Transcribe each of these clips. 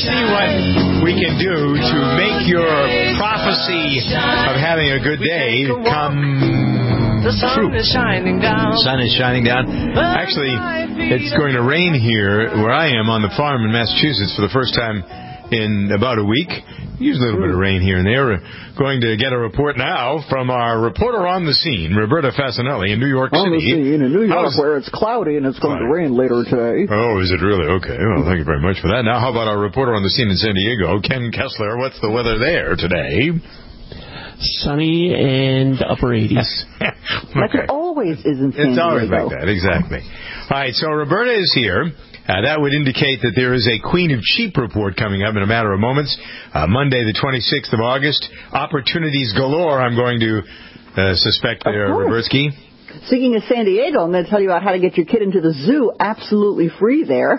see what we can do to make your prophecy of having a good day come The sun true. is shining down. Sun is shining down. Actually, it's going to rain here where I am on the farm in Massachusetts for the first time in about a week. Usually a little bit of rain here and there. We're going to get a report now from our reporter on the scene, Roberta Fasanelli in New York City. On the scene in New York, where it's cloudy and it's going to rain later today. Oh, is it really? Okay. Well, thank you very much for that. Now, how about our reporter on the scene in San Diego, Ken Kessler? What's the weather there today? Sunny and upper 80s. Like it always is in San Diego. It's always like that, exactly. All right, so Roberta is here. That would indicate that there is a Queen of Cheap report coming up in a matter of moments. Monday, the 26th of August. Opportunities galore, I'm going to suspect there, Robertsky. Speaking of San Diego, I'm going to tell you about how to get your kid into the zoo absolutely free there.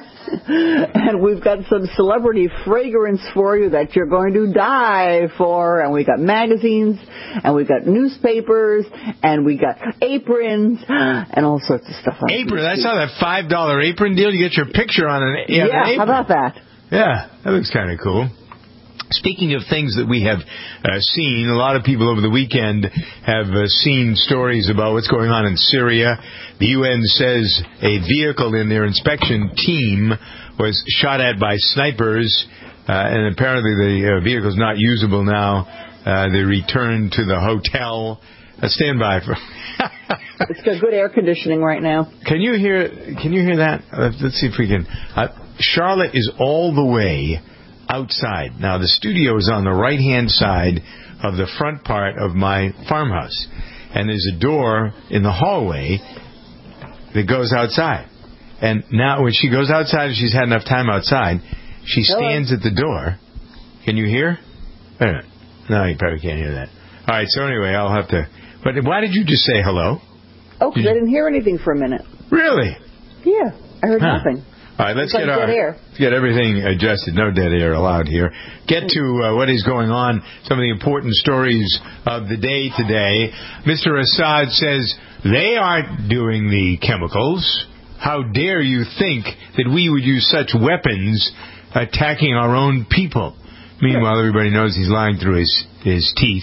And we've got some celebrity fragrance for you that you're going to die for. And we got magazines, and we got newspapers, and we got aprons, and all sorts of stuff. Apron, I saw that $5 apron deal. You get your picture on an apron. Yeah, how about that? Yeah, that looks kind of cool. Speaking of things that we have seen, a lot of people over the weekend have seen stories about what's going on in Syria. The UN says a vehicle in their inspection team was shot at by snipers, and apparently the vehicle's not usable now. They returned to the hotel. Stand by for... It's got good air conditioning right now. Can you hear that? Let's see if we can. Charlotte is all the way outside. Now, the studio is on the right-hand side of the front part of my farmhouse. And there's a door in the hallway that goes outside. And now when she goes outside and she's had enough time outside, she stands at the door. Can you hear? Wait a minute. No, you probably can't hear that. All right, so anyway, I'll have to... But why did you just say hello? Oh, because I didn't hear anything for a minute. Really? Yeah, I heard nothing. All right, let's get everything adjusted. No dead air allowed here. Get to what is going on, some of the important stories of the day today. Mr. Assad says they aren't doing the chemicals. How dare you think that we would use such weapons attacking our own people? Meanwhile, everybody knows he's lying through his teeth.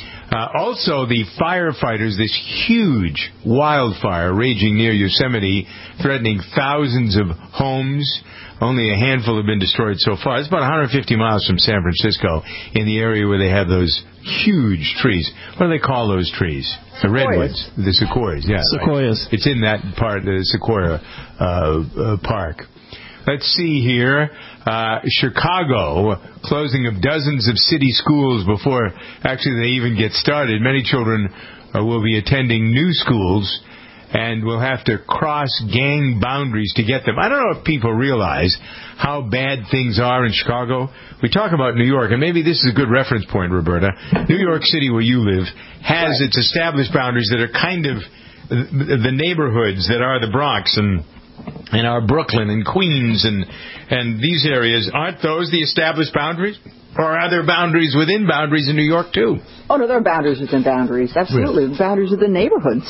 Also, the firefighters, this huge wildfire raging near Yosemite, threatening thousands of homes. Only a handful have been destroyed so far. It's about 150 miles from San Francisco, in the area where they have those huge trees. What do they call those trees? The redwoods. The sequoias, yeah. Sequoias. Right. It's in that part, the Sequoia Park. Let's see here. Chicago, closing of dozens of city schools before actually they even get started. Many children will be attending new schools and will have to cross gang boundaries to get them. I don't know if people realize how bad things are in Chicago. We talk about New York, and maybe this is a good reference point, Roberta. New York City, where you live, has its established boundaries that are kind of the neighborhoods that are the Bronx and our Brooklyn and Queens and these areas. Aren't those the established boundaries? Or are there boundaries within boundaries in New York, too? Oh, no, there are boundaries within boundaries. Absolutely. Really? Boundaries within neighborhoods.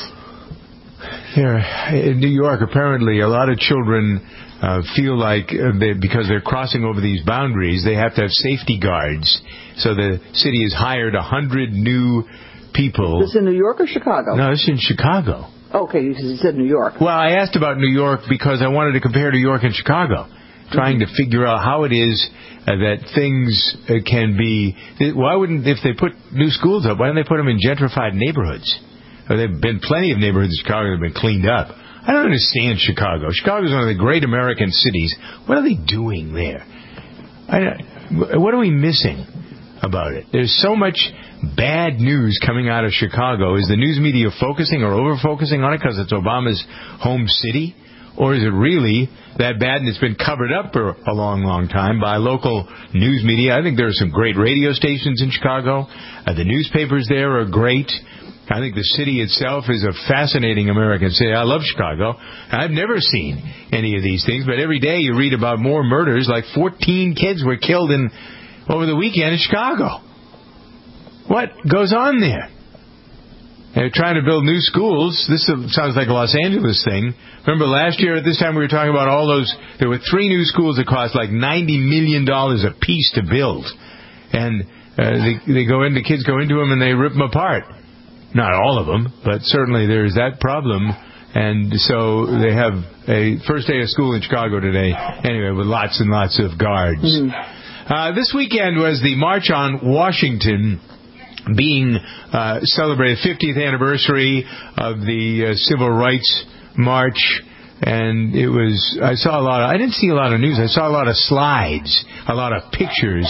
Here, in New York, apparently, a lot of children feel like because they're crossing over these boundaries, they have to have safety guards. So the city has hired 100 new people. Is this in New York or Chicago? No, it's in Chicago. Okay, you said New York. Well, I asked about New York because I wanted to compare New York and Chicago, trying to figure out how it is that things can be... Why wouldn't, if they put new schools up, why don't they put them in gentrified neighborhoods? There have been plenty of neighborhoods in Chicago that have been cleaned up. I don't understand Chicago. Chicago is one of the great American cities. What are they doing there? What are we missing about it? There's so much bad news coming out of Chicago. Is the news media focusing or over-focusing on it because it's Obama's home city? Or is it really that bad and it's been covered up for a long, long time by local news media? I think there are some great radio stations in Chicago. The newspapers there are great. I think the city itself is a fascinating American city. I love Chicago. I've never seen any of these things, but every day you read about more murders. Like 14 kids were killed over the weekend in Chicago. What goes on there? trying to build new schools. This sounds like a Los Angeles thing. Remember last year at this time we were talking about all those. There were 3 new schools that cost like $90 million a piece to build, and the kids go into them and they rip them apart. Not all of them, but certainly there's that problem. And so they have a first day of school in Chicago today, anyway, with lots and lots of guards. This weekend was the March on Washington, being celebrated, 50th anniversary of the Civil Rights March. And it was, I didn't see a lot of news. I saw a lot of slides, a lot of pictures.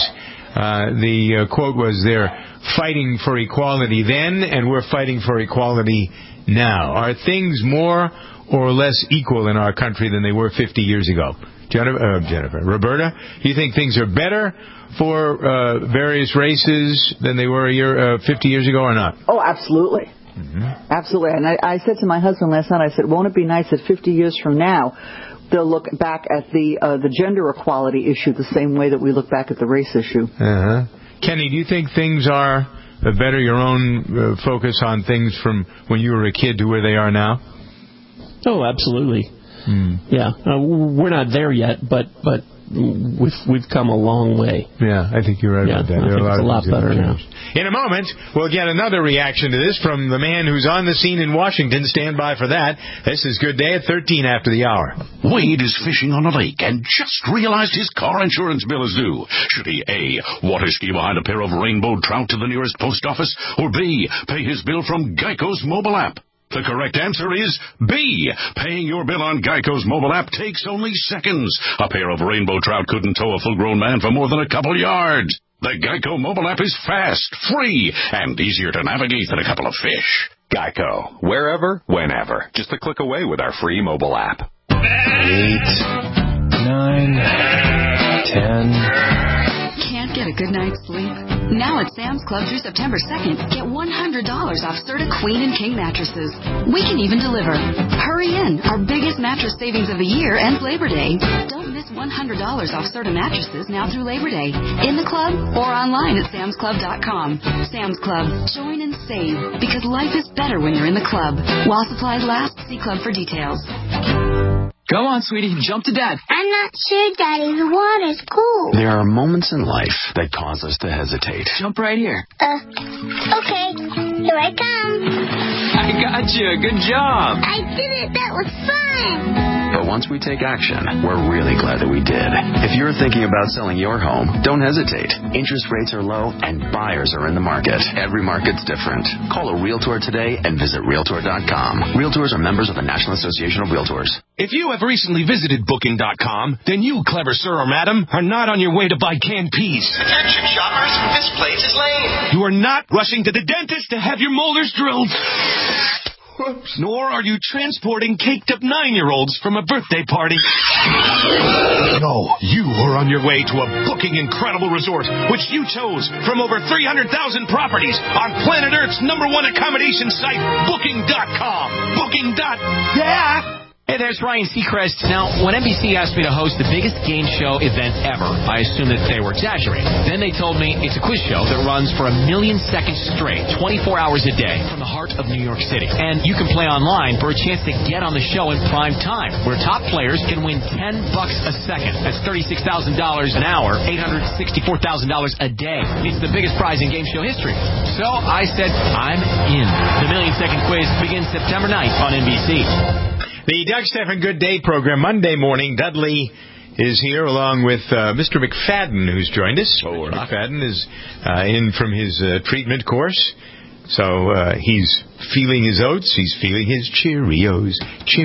The quote was, they're fighting for equality then, and we're fighting for equality now. Are things more or less equal in our country than they were 50 years ago? Jennifer, Roberta, do you think things are better for various races than they were 50 years ago or not? Oh, absolutely. Absolutely. And I said to my husband last night, I said, won't it be nice that 50 years from now they'll look back at the gender equality issue the same way that we look back at the race issue? Kenny, do you think things are better, your own focus on things from when you were a kid to where they are now? Oh, absolutely. Yeah, we're not there yet, but we've come a long way. Yeah, I think you're right about that. I think it's a lot better now. In a moment, we'll get another reaction to this from the man who's on the scene in Washington. Stand by for that. This is Good Day at 13 after the hour. Wade is fishing on a lake and just realized his car insurance bill is due. Should he A, water ski behind a pair of rainbow trout to the nearest post office, or B, pay his bill from Geico's mobile app? The correct answer is B. Paying your bill on Geico's mobile app takes only seconds. A pair of rainbow trout couldn't tow a full-grown man for more than a couple yards. The Geico mobile app is fast, free, and easier to navigate than a couple of fish. Geico. Wherever, whenever. Just a click away with our free mobile app. 8, 9, 10... Can't get a good night's sleep? Now at Sam's Club through September 2nd, get $100 off Serta Queen and King mattresses. We can even deliver. Hurry in. Our biggest mattress savings of the year ends Labor Day. Don't miss $100 off Serta mattresses now through Labor Day. In the club or online at samsclub.com. Sam's Club. Join and save, because life is better when you're in the club. While supplies last, see Club for details. Go on, sweetie. Jump to Dad. I'm not sure, Daddy. The water's cold. There are moments in life that cause us to hesitate. Jump right here. Okay. Here I come. I got you. Good job. I did it. That was fun. But once we take action, we're really glad that we did. If you're thinking about selling your home, don't hesitate. Interest rates are low and buyers are in the market. Every market's different. Call a Realtor today and visit Realtor.com. Realtors are members of the National Association of Realtors. If you have recently visited Booking.com, then you, clever sir or madam, are not on your way to buy canned peas. Attention shoppers, this place is lame. You are not rushing to the dentist to have your molars drilled. Whoops. Nor are you transporting caked-up 9-year-olds from a birthday party. No, you are on your way to a Booking incredible resort, which you chose from over 300,000 properties on planet Earth's #1 accommodation site, Booking.com. Booking.com. Hey, there's Ryan Seacrest. Now, when NBC asked me to host the biggest game show event ever, I assumed that they were exaggerating. Then they told me it's a quiz show that runs for 1 million seconds straight, 24 hours a day, from the heart of New York City. And you can play online for a chance to get on the show in prime time, where top players can win $10 a second. That's $36,000 an hour, $864,000 a day. It's the biggest prize in game show history. So I said, I'm in. The 1 million second quiz begins September 9th on NBC. The Doug Stephan Good Day program, Monday morning. Dudley is here along with Mr. McFadden, who's joined us. Mr. McFadden is in from his treatment course. So he's feeling his oats. He's feeling his Cheerios.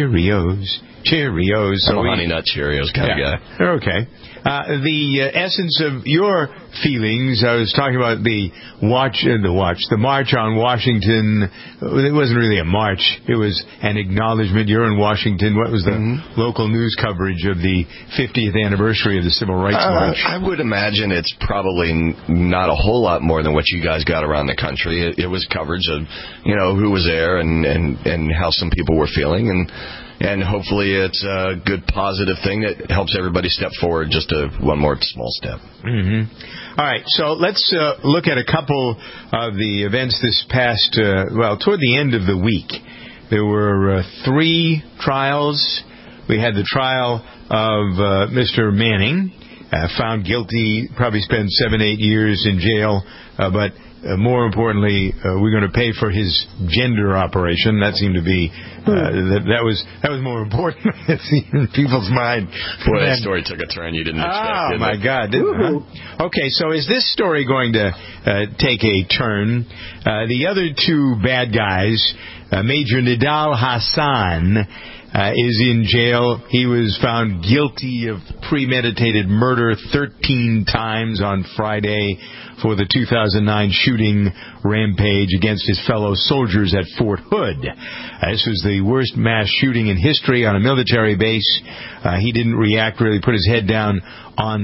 So I'm a Honey Nut Cheerios kind of guy. They're okay. The essence of your feelings, I was talking about the March on Washington. It wasn't really a march. It was an acknowledgement. You're in Washington. What was the local news coverage of the 50th anniversary of the Civil Rights March? I would imagine it's probably not a whole lot more than what you guys got around the country. It was coverage of, who was there and how some people were feeling, and hopefully it's a good, positive thing that helps everybody step forward just one more small step. All right, so let's look at a couple of the events this past, toward the end of the week. There were 3 trials. We had the trial of Mr. Manning, found guilty, probably spent 7-8 years in jail, but more importantly, we're going to pay for his gender operation. That seemed to be that was more important in people's mind. Boy, that story took a turn you didn't expect. Oh my God! Okay, so is this story going to take a turn? The other 2 bad guys, Major Nidal Hassan, is in jail. He was found guilty of premeditated murder 13 times on Friday for the 2009 shooting rampage against his fellow soldiers at Fort Hood. This was the worst mass shooting in history on a military base. He didn't react, really put his head down on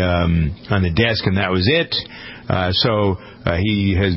the desk, and that was it. So he has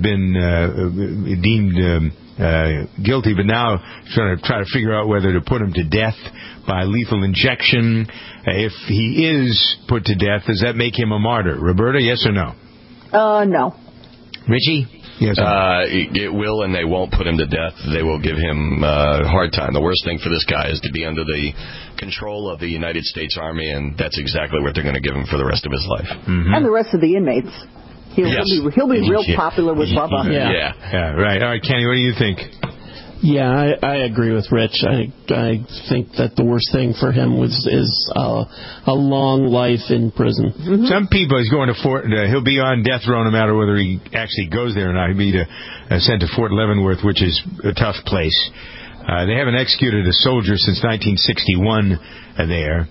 been deemed guilty, but now trying to figure out whether to put him to death by lethal injection. If he is put to death, does that make him a martyr? Roberta, yes or no? No. Richie? Yes. It will, and they won't put him to death. They will give him a hard time. The worst thing for this guy is to be under the control of the United States Army, and that's exactly what they're going to give him for the rest of his life. Mm-hmm. And the rest of the inmates. He'll be real popular with Bubba. Yeah, right. All right, Kenny, what do you think? Yeah, I agree with Rich. I think that the worst thing for him is a long life in prison. Mm-hmm. Some people, he's going to Fort. He'll be on death row no matter whether he actually goes there or not. He'll be sent to Fort Leavenworth, which is a tough place. They haven't executed a soldier since 1961 there.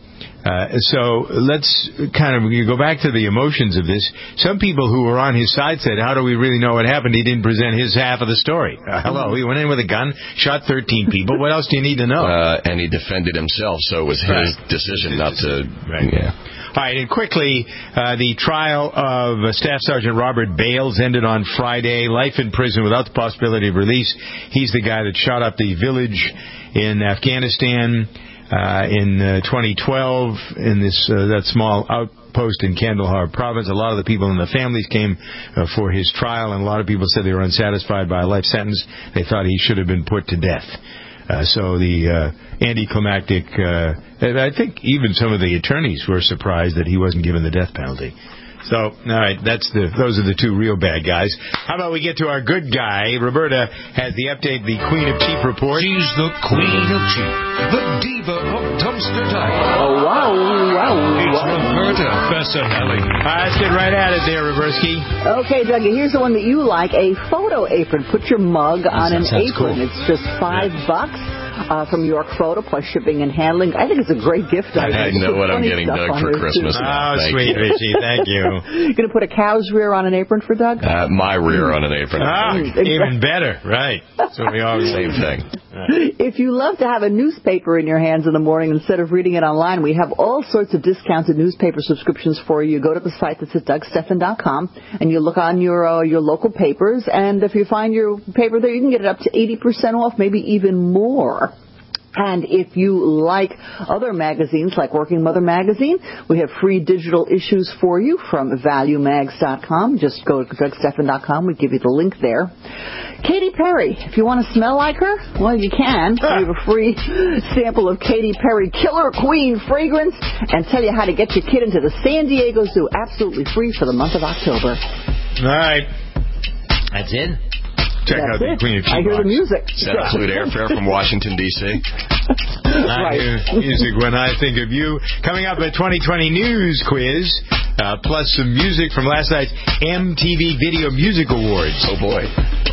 So let's kind of go back to the emotions of this. Some people who were on his side said, how do we really know what happened? He didn't present his half of the story. Hello, he went in with a gun, shot 13 people. What else do you need to know? And he defended himself, so it was his decision not to... Right. Yeah. All right, and quickly, the trial of Staff Sergeant Robert Bales ended on Friday. Life in prison without the possibility of release. He's the guy that shot up the village in Afghanistan in 2012 in that small outpost in Kandahar province. A lot of the people in the families came for his trial, and a lot of people said they were unsatisfied by a life sentence. They thought he should have been put to death. So the anticlimactic, I think even some of the attorneys were surprised that he wasn't given the death penalty. So, all right, those are the 2 real bad guys. How about we get to our good guy? Roberta has the update, the Queen of Cheap report. She's the Queen of Cheap, the diva of dumpster diving. Oh, wow. It's Roberta Bessanelli. Let's get right at it there, Roberski. Okay, Dougie, here's the one that you like, a photo apron. Put your mug on an apron. Cool. It's just $5. From York Photo, plus shipping and handling. I think it's a great gift idea. I know what I'm getting Doug for Christmas now. Oh, sweet, Richie. Thank you. You're going to put a cow's rear on an apron for Doug? My rear on an apron. Even better. Right. So we all same thing. If you love to have a newspaper in your hands in the morning instead of reading it online, we have all sorts of discounted newspaper subscriptions for you. Go to the site that's at DougStephan.com, and you look on your local papers, and if you find your paper there, you can get it up to 80% off, maybe even more. And if you like other magazines like Working Mother Magazine, we have free digital issues for you from ValueMags.com. Just go to DougStephan.com. We give you the link there. Katy Perry, if you want to smell like her, well, you can. We have a free sample of Katy Perry Killer Queen fragrance and tell you how to get your kid into the San Diego Zoo absolutely free for the month of October. All right. That's it? Check out the Queen of Cheap. I hear the music. Does that include airfare from Washington, D.C.? I hear music when I think of you. Coming up, a 2020 news quiz, plus some music from last night's MTV Video Music Awards. Oh, boy.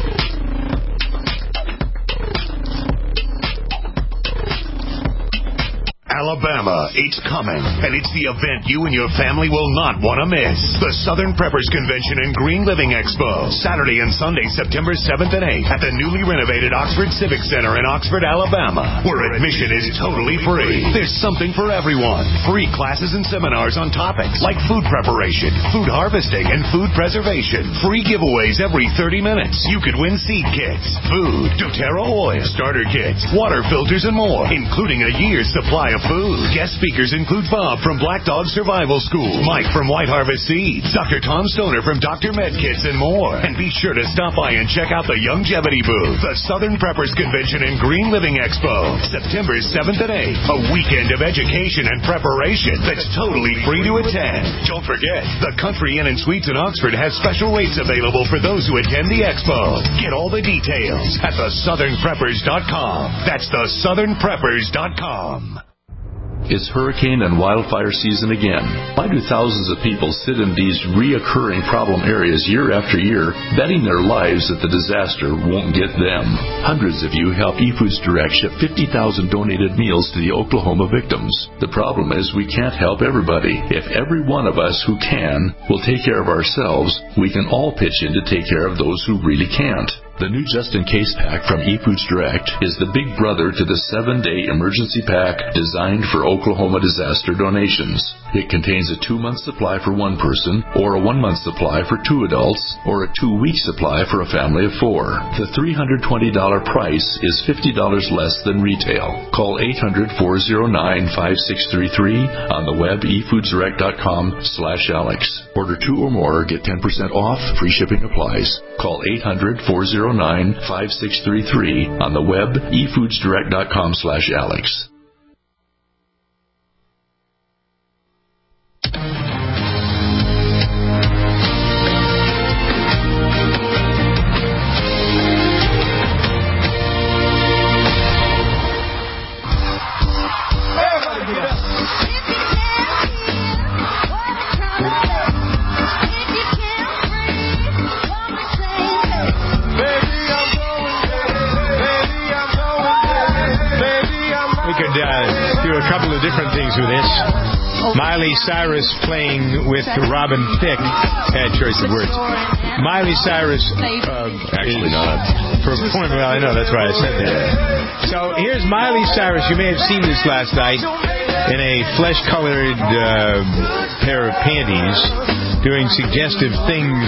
Alabama, it's coming, and it's the event you and your family will not want to miss. The Southern Preppers Convention and Green Living Expo, Saturday and Sunday, September 7th and 8th at the newly renovated Oxford Civic Center in Oxford, Alabama, where admission is totally free. There's something for everyone. Free classes and seminars on topics like food preparation, food harvesting, and food preservation. Free giveaways every 30 minutes. You could win seed kits, food, doTERRA oil, starter kits, water filters, and more, including a year's supply of Food. Guest speakers include Bob from Black Dog Survival School, Mike from White Harvest Seeds, Dr. Tom Stoner from Dr. Medkits, and more. And be sure to stop by and check out the Longevity booth, the Southern Preppers Convention and Green Living Expo, September 7th and 8th. A weekend of education and preparation that's totally free to attend. Don't forget, the Country Inn and Suites in Oxford has special rates available for those who attend the expo. Get all the details at thesouthernpreppers.com. That's thesouthernpreppers.com. It's hurricane and wildfire season again. Why do thousands of people sit in these reoccurring problem areas year after year, betting their lives that the disaster won't get them? Hundreds of you help eFoods Direct ship 50,000 donated meals to the Oklahoma victims. The problem is we can't help everybody. If every one of us who can will take care of ourselves, we can all pitch in to take care of those who really can't. The new just-in-case pack from eFoods Direct is the big brother to the 7-day emergency pack designed for Oklahoma disaster donations. It contains a 2-month supply for one person, or a 1-month supply for 2 adults, or a 2-week supply for a family of 4. The $320 price is $50 less than retail. Call 800-409-5633 on the web efoodsdirect.com/Alex. Order 2 or more, get 10% off, free shipping applies. Call 800-409-5633 on the web efoodsdirect.com/Alex. Different things with this. Miley Cyrus playing with Robin Thicke. Bad choice of words. Miley Cyrus actually not performing. Well, I know, that's why I said that. So here's Miley Cyrus. You may have seen this last night in a flesh-colored pair of panties, doing suggestive things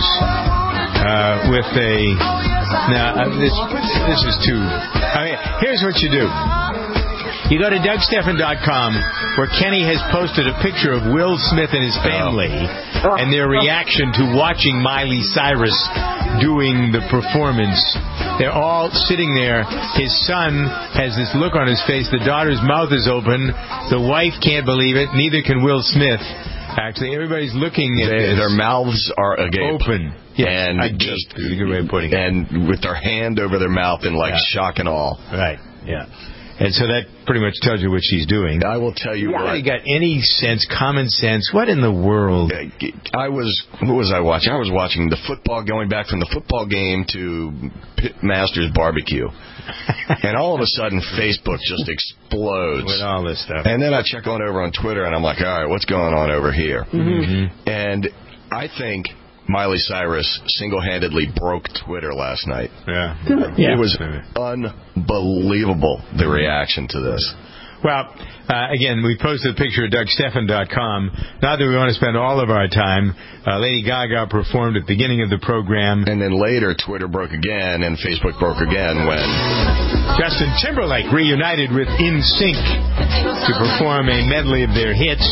with a. Now this is too. I mean, here's what you do. You go to DougStephan.com, where Kenny has posted a picture of Will Smith and his family and their reaction to watching Miley Cyrus doing the performance. They're all sitting there. His son has this look on his face. The daughter's mouth is open. The wife can't believe it. Neither can Will Smith. Actually, everybody's looking at this. Their mouths are agape. Open. Yeah, and just a good way of putting it. And with their hand over their mouth in shock and awe. Right. Yeah. And so that pretty much tells you what she's doing. I will tell you what. You got any sense, common sense? What in the world? What was I watching? I was watching the football, going back from the football game to Pitmaster's barbecue. And all of a sudden, Facebook just explodes. With all this stuff. And then I check on over on Twitter, and I'm like, all right, what's going on over here? Mm-hmm. And I think Miley Cyrus single-handedly broke Twitter last night. Yeah. It was unbelievable, the reaction to this. Well, again, we posted a picture at DougStephan.com. Not that we want to spend all of our time. Lady Gaga performed at the beginning of the program. And then later, Twitter broke again, and Facebook broke again when Justin Timberlake reunited with NSYNC to perform a medley of their hits.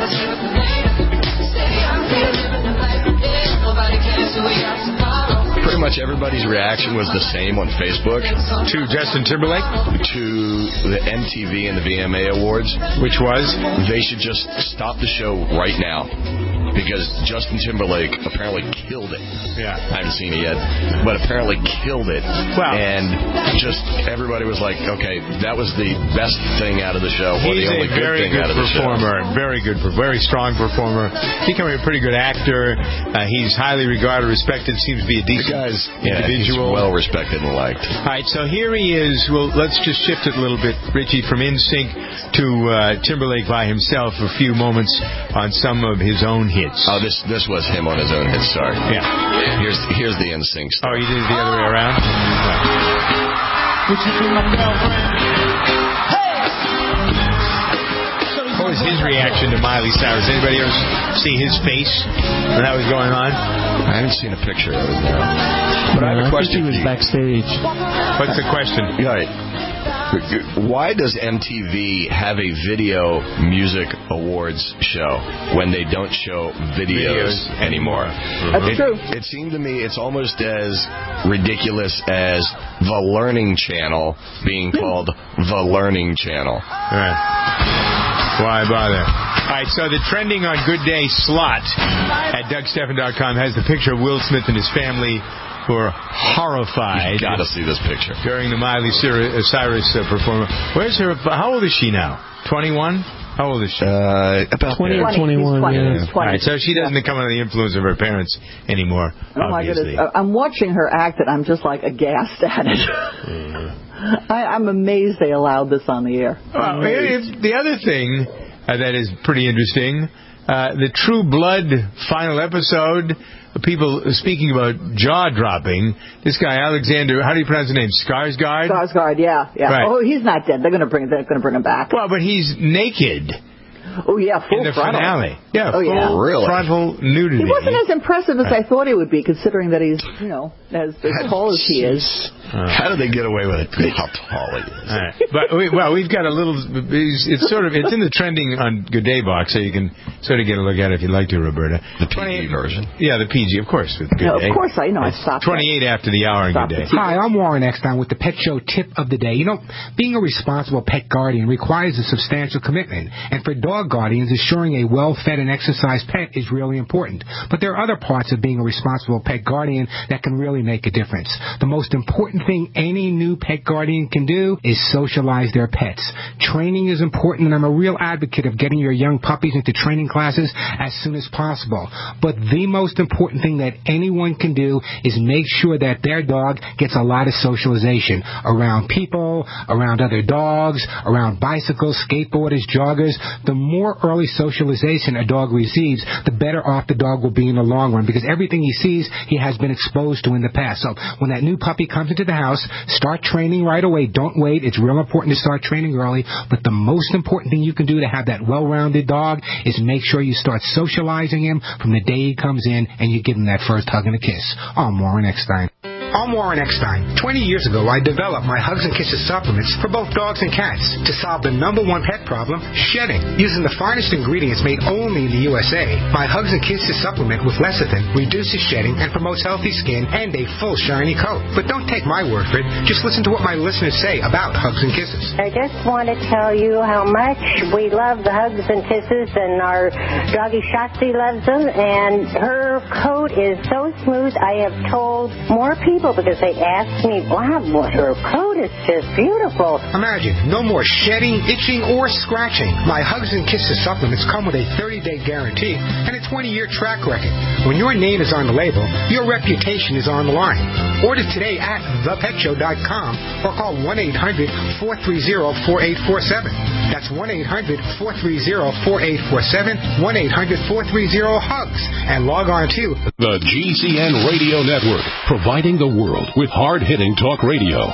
Pretty much everybody's reaction was the same on Facebook. To Justin Timberlake? To the MTV and the VMA Awards. Which was? They should just stop the show right now. Because Justin Timberlake apparently killed it. Yeah. I haven't seen it yet. But apparently killed it. Wow. And just everybody was like, okay, that was the best thing out of the show. Or the only good thing out of the show. Very good performer. Very strong performer. Becoming a pretty good actor. He's highly regarded, respected. Seems to be a decent individual. He's well respected and liked. All right, so here he is. Well, let's just shift it a little bit, Richie, from NSYNC to Timberlake by himself for a few moments on some of his own hits. Oh, this was him on his own hit. Sorry. Yeah. Here's the NSYNC stuff. Oh, you did it the other way around? Would you be my girlfriend? What was his reaction to Miley Cyrus? Anybody else see his face when that was going on? I haven't seen a picture of it now. But I have a question. I think he was backstage. What's the question? Right. Why does MTV have a video music awards show when they don't show videos anymore? That's true. It seemed to me it's almost as ridiculous as the Learning Channel being called the Learning Channel. Right. Why bother? All right, so the trending on Good Day slot at DougStephan.com has the picture of Will Smith and his family who are horrified. You got to see this picture. During the Miley Cyrus performance. Where's her? How old is she now? 21? How old is she? About 20 or 21. 20. Yeah. All right, so she doesn't come under the influence of her parents anymore, Oh, my obviously. goodness. I'm watching her act, and I'm just like aghast at it. I'm amazed they allowed this on the air. The other thing that is pretty interesting, the True Blood final episode, people speaking about jaw-dropping. This guy, Alexander, how do you pronounce his name? Skarsgård? Skarsgård, yeah. Right. Oh, he's not dead. They're going to bring him back. Well, but he's naked. Oh, yeah, full in the frontal. finale. Yeah, oh, yeah. Really? Frontal nudity. He wasn't as impressive as I thought he would be, considering that he's, as tall as he is. How do they get away with it? How tall he is. Right. But we've got a little. It's in the trending on Good Day box, so you can sort of get a look at it if you'd like to, Roberta. The PG version. Yeah, the PG, of course. With Good Day. Of course, I stopped. 28 after the hour on Good Day. Hi, I'm Warren Eckstein with the Pet Show Tip of the Day. Being a responsible pet guardian requires a substantial commitment, and for dog guardians, ensuring a well-fed and exercised pet is really important. But there are other parts of being a responsible pet guardian that can really make a difference. The most important thing any new pet guardian can do is socialize their pets. Training is important, and I'm a real advocate of getting your young puppies into training classes as soon as possible. But the most important thing that anyone can do is make sure that their dog gets a lot of socialization around people, around other dogs, around bicycles, skateboarders, joggers. The more early socialization a dog receives, the better off the dog will be in the long run, because everything he sees, he has been exposed to in the past. So when that new puppy comes into the house, start training right away. Don't wait. It's real important to start training early. But the most important thing you can do to have that well-rounded dog is make sure you start socializing him from the day he comes in, and you give him that first hug and a kiss. I'm Warren Eckstein. I'm Warren Eckstein. 20 years ago, I developed my Hugs and Kisses supplements for both dogs and cats to solve the #1 pet problem, shedding. Using the finest ingredients made only in the USA, my Hugs and Kisses supplement with lecithin reduces shedding and promotes healthy skin and a full shiny coat. But don't take my word for it. Just listen to what my listeners say about Hugs and Kisses. I just want to tell you how much we love the Hugs and Kisses, and our doggy Shotzi loves them, and her coat is so smooth. I have told more people because they ask me, wow, her coat is just beautiful. Imagine, no more shedding, itching, or scratching. My Hugs and Kisses supplements come with a 30-day guarantee and a 20-year track record. When your name is on the label, your reputation is on the line. Order today at thepetshow.com or call 1-800-430-4847. That's 1-800-430-4847, 1-800-430-HUGS, and log on to the GCN Radio Network, providing the world with hard-hitting talk radio.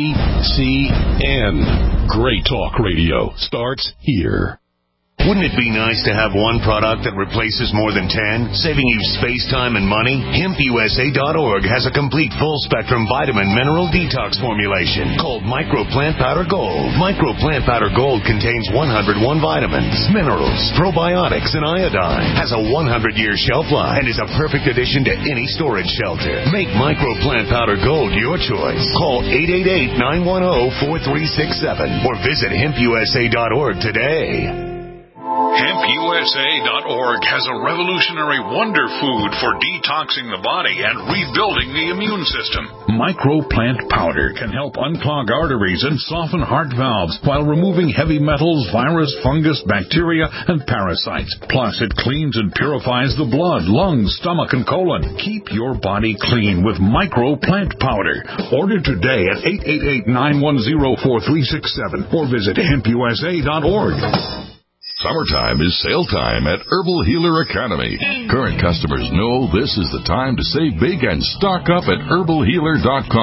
GCN. Great talk radio starts here. Wouldn't it be nice to have one product that replaces more than 10, saving you space, time, and money? HempUSA.org has a complete full-spectrum vitamin mineral detox formulation called Micro Plant Powder Gold. Micro Plant Powder Gold contains 101 vitamins, minerals, probiotics, and iodine. Has a 100-year shelf life and is a perfect addition to any storage shelter. Make Micro Plant Powder Gold your choice. Call 888-910-4367 or visit HempUSA.org today. HempUSA.org has a revolutionary wonder food for detoxing the body and rebuilding the immune system. Microplant powder can help unclog arteries and soften heart valves while removing heavy metals, virus, fungus, bacteria, and parasites. Plus, it cleans and purifies the blood, lungs, stomach, and colon. Keep your body clean with Microplant powder. Order today at 888-910-4367 or visit HempUSA.org. Summertime is sale time at Herbal Healer Academy. Current customers know this is the time to save big and stock up at herbalhealer.com.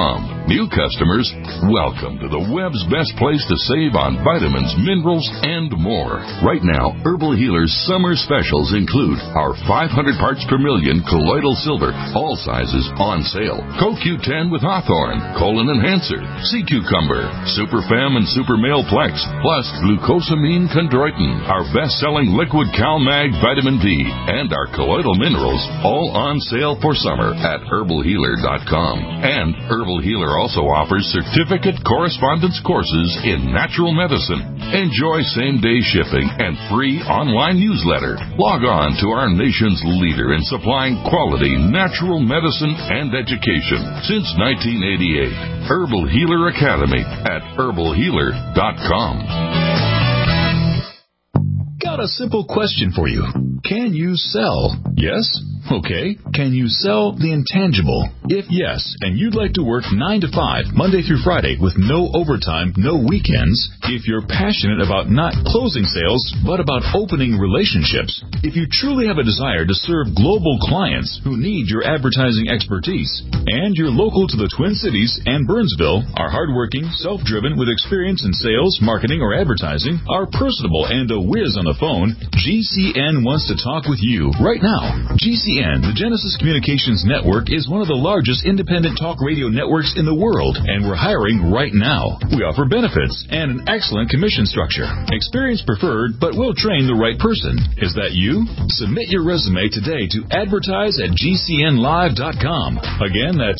New customers, welcome to the web's best place to save on vitamins, minerals, and more. Right now, Herbal Healer's summer specials include our 500 parts per million colloidal silver, all sizes on sale. CoQ10 with Hawthorne, Colon Enhancer, Sea Cucumber, Super Fem and Super Male Plex, plus Glucosamine Chondroitin, our best-selling liquid CalMag Vitamin D, and our colloidal minerals, all on sale for summer at herbalhealer.com. And Herbal Healer also offers certificate correspondence courses in natural medicine. Enjoy same-day shipping and free online newsletter. Log on to our nation's leader in supplying quality natural medicine and education since 1988. Herbal Healer Academy at herbalhealer.com. Got a simple question for you. Can you sell? Yes? Okay. Can you sell the intangible? If yes, and you'd like to work 9 to 5, Monday through Friday, with no overtime, no weekends, if you're passionate about not closing sales, but about opening relationships, if you truly have a desire to serve global clients who need your advertising expertise, and you're local to the Twin Cities and Burnsville, are hardworking, self-driven, with experience in sales, marketing, or advertising, are personable, and a whiz on the phone, GCN wants to talk with you right now. GCN, the Genesis Communications Network, is one of the largest independent talk radio networks in the world, and we're hiring right now. We offer benefits and an excellent commission structure. Experience preferred, but we'll train the right person. Is that you? Submit your resume today to advertise@gcnlive.com. Again, that's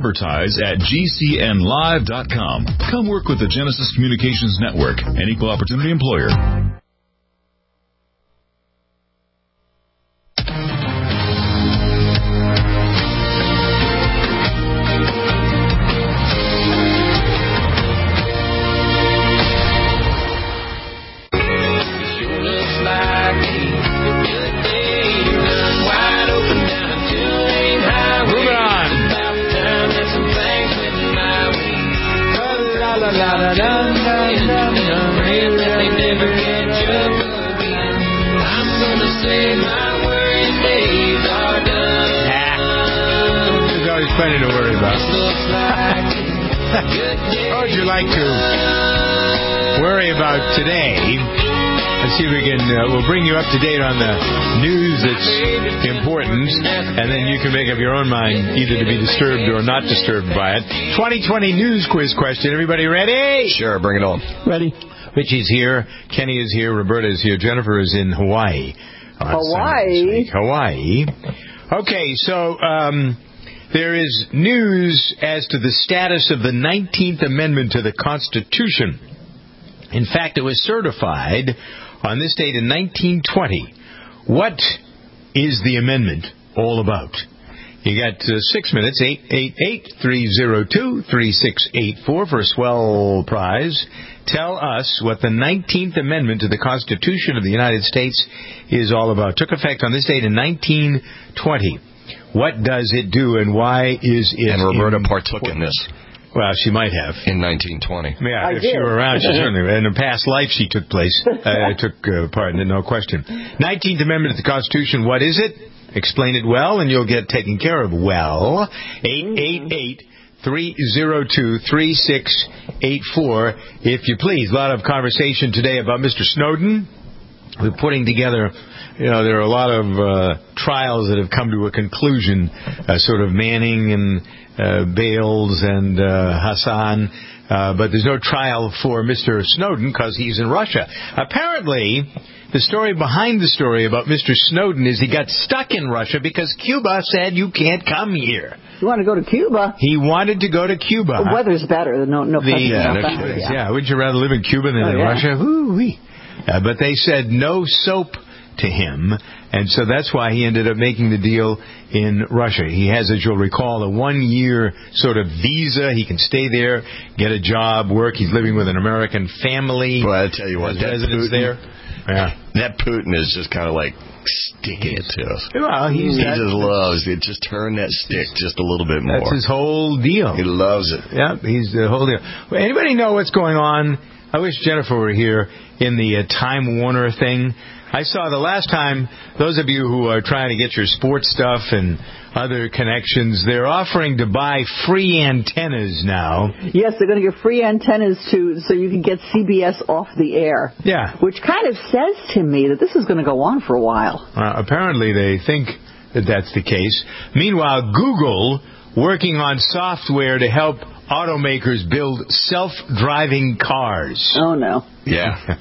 advertise@gcnlive.com. Come work with the Genesis Communications Network, an equal opportunity employer. Plenty to worry about. What would you like to worry about today? Let's see if we can. We'll bring you up to date on the news that's important, and then you can make up your own mind either to be disturbed or not disturbed by it. 2020 news quiz question. Everybody ready? Sure, bring it on. Ready. Richie's here. Kenny is here. Roberta is here. Jennifer is in Hawaii. Hawaii. Okay, so there is news as to the status of the 19th Amendment to the Constitution. In fact, it was certified on this date in 1920. What is the amendment all about? You got 6 minutes, 888-302-3684 for a swell prize. Tell us what the 19th Amendment to the Constitution of the United States is all about. Took effect on this date in 1920. What does it do, and why is it... And Roberta partook in this. Well, she might have. In 1920. Yeah, if she were around, she certainly... In a past life, she took part in it, no question. 19th Amendment to the Constitution, what is it? Explain it well, and you'll get taken care of well. 888-302-3684, if you please. A lot of conversation today about Mr. Snowden. We're putting together... there are a lot of trials that have come to a conclusion, sort of Manning and Bales and Hassan, but there's no trial for Mr. Snowden because he's in Russia. Apparently, the story behind the story about Mr. Snowden is he got stuck in Russia because Cuba said you can't come here. You want to go to Cuba? He wanted to go to Cuba. The weather's better. No question about that. Yeah, would you rather live in Cuba than in Russia? Woo-wee. But they said no soap to him, and so that's why he ended up making the deal in Russia. He has, as you'll recall, a 1-year sort of visa. He can stay there, get a job, work. He's living with an American family. Well, I tell you what, that residence there. Yeah, that Putin is just kind of like sticking it to us. Well, he just loves it. Just turn that stick just a little bit more. That's his whole deal. He loves it. Yeah, he's the whole deal. Well, anybody know what's going on I wish Jennifer were here in the Time Warner thing. I saw the last time, those of you who are trying to get your sports stuff and other connections, they're offering to buy free antennas now. Yes, they're going to give free antennas so you can get CBS off the air. Yeah. Which kind of says to me that this is going to go on for a while. Apparently they think that that's the case. Meanwhile, Google working on software to help automakers build self-driving cars. Oh, no. Yeah.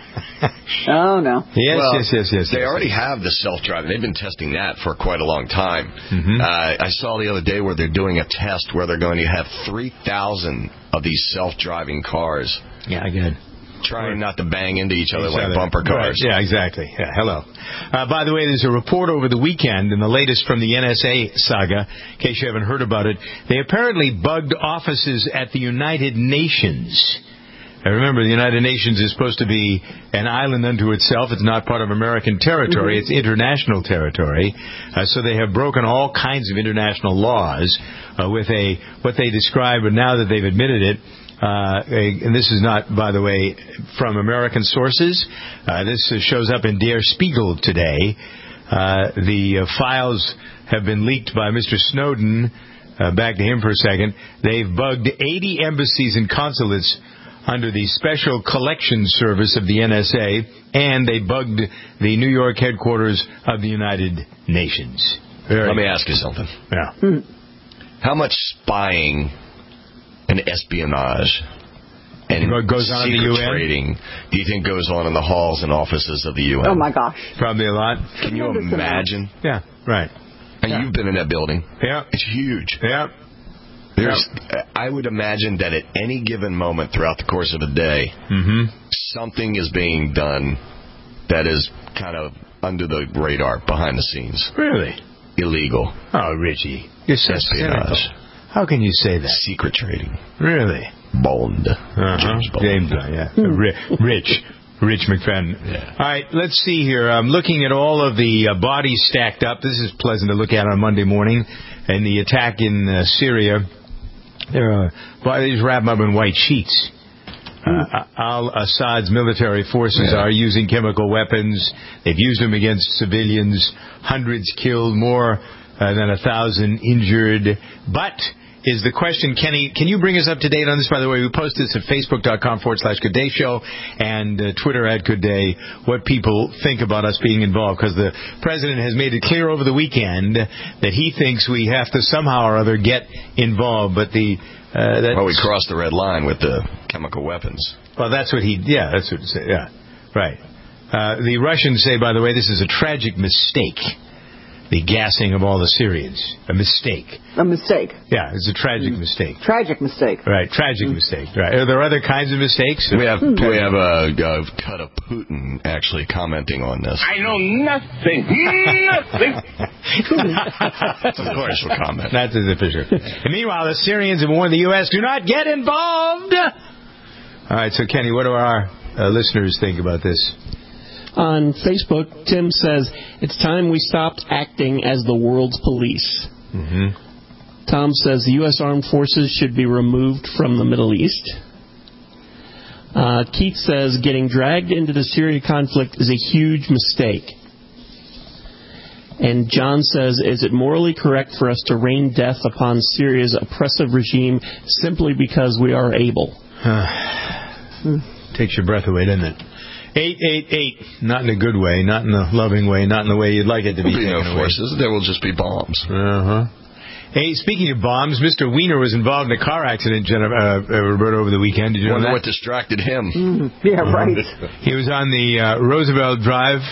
Oh, no. Yes. They already have the self-driving. They've been testing that for quite a long time. Mm-hmm. I saw the other day where they're doing a test where they're going to have 3,000 of these self-driving cars. Yeah, good. Trying not to bang into each other like bumper cars. Right. Yeah, exactly. Yeah, hello. By the way, there's a report over the weekend, and the latest from the NSA saga, in case you haven't heard about it. They apparently bugged offices at the United Nations. Now, remember, the United Nations is supposed to be an island unto itself. It's not part of American territory. Mm-hmm. It's international territory. So they have broken all kinds of international laws with what they describe, but now that they've admitted it, and this is not, by the way, from American sources. This shows up in Der Spiegel today. The files have been leaked by Mr. Snowden. Back to him for a second. They've bugged 80 embassies and consulates under the Special Collections Service of the NSA, and they bugged the New York headquarters of the United Nations. Let me ask you something. Yeah. How much spying and espionage and what goes on in the UN? Trading do you think goes on in the halls and offices of the UN? Oh, my gosh. Probably a lot. Can you imagine? Yeah, right. And you've been in that building. Yeah. It's huge. Yeah. I would imagine that at any given moment throughout the course of a day, something is being done that is kind of under the radar, behind the scenes. Really? Illegal. Oh, Richie. You're so espionage. Cynical. How can you say that? Secret trading. Really? Bond. James Bond. James Bond, yeah. Rich McFadden. Yeah. All right, let's see here. I'm looking at all of the bodies stacked up. This is pleasant to look at on Monday morning. And the attack in Syria, these wrap them up in white sheets. Al-Assad's military forces are using chemical weapons. They've used them against civilians. Hundreds killed, more than 1,000 injured. But is the question, Kenny, can you bring us up to date on this? By the way, we post this at Facebook.com/Good Day Show and Twitter @GoodDay, what people think about us being involved. Because the president has made it clear over the weekend that he thinks we have to somehow or other get involved. But we crossed the red line with the chemical weapons. Well, that's what that's what he said. Yeah, right. The Russians say, by the way, this is a tragic mistake. The gassing of all the Syrians. A mistake. A mistake. Yeah, it's a tragic mistake. Tragic mistake. Right, tragic mistake. Right. Are there other kinds of mistakes? We have a cut of Putin actually commenting on this. I know nothing. Of course we'll comment. That's his official. And meanwhile, the Syrians have warned the U.S. do not get involved. All right, so Kenny, what do our listeners think about this? On Facebook, Tim says, it's time we stopped acting as the world's police. Mm-hmm. Tom says the U.S. Armed Forces should be removed from the Middle East. Keith says getting dragged into the Syria conflict is a huge mistake. And John says, is it morally correct for us to rain death upon Syria's oppressive regime simply because we are able? Takes your breath away, doesn't it? 888, not in a good way, not in a loving way, not in the way you'd like it to be. There will be no forces. There will just be bombs. Hey, speaking of bombs, Mr. Wiener was involved in a car accident, Roberto, over the weekend. Did you know that? What distracted him? Yeah, right. He was on the Roosevelt Drive.